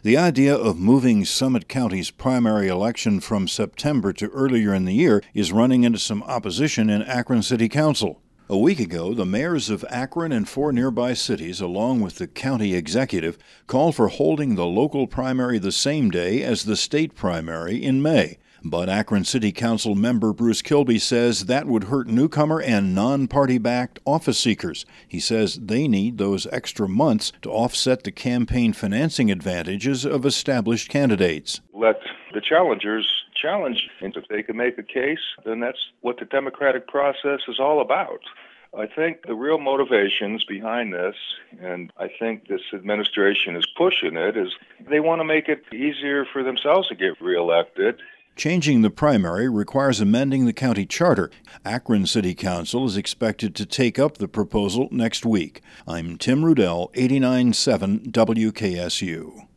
The idea of moving Summit County's primary election from September to earlier in the year is running into some opposition in Akron City Council. A week ago, the mayors of Akron and 4 nearby cities, along with the county executive, called for holding the local primary the same day as the state primary in May. But Akron City Council member Bruce Kilby says that would hurt newcomer and non-party-backed office seekers. He says they need those extra months to offset the campaign financing advantages of established candidates. Let the challengers challenge, and if they can make a case, then that's what the democratic process is all about. I think the real motivations behind this, and I think this administration is pushing it, is they want to make it easier for themselves to get reelected. Changing the primary requires amending the county charter. Akron City Council is expected to take up the proposal next week. I'm Tim Rudell, 89.7 WKSU.